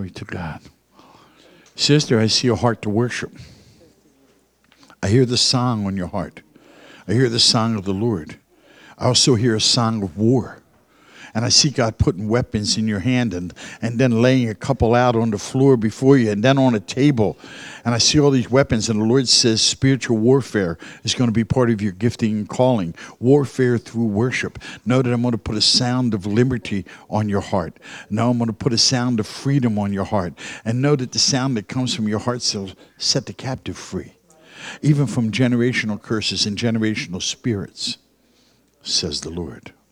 Glory to God. Sister, I see a heart to worship. I hear the song on your heart. I hear the song of the Lord. I also hear a song of war. And I see God putting weapons in your hand and then laying a couple out on the floor before you and then on a table. And I see all these weapons, and the Lord says spiritual warfare is going to be part of your gifting and calling. Warfare through worship. Know that I'm going to put a sound of liberty on your heart. Know I'm going to put a sound of freedom on your heart. And know that the sound that comes from your heart will set the captive free. Even from generational curses and generational spirits, says the Lord.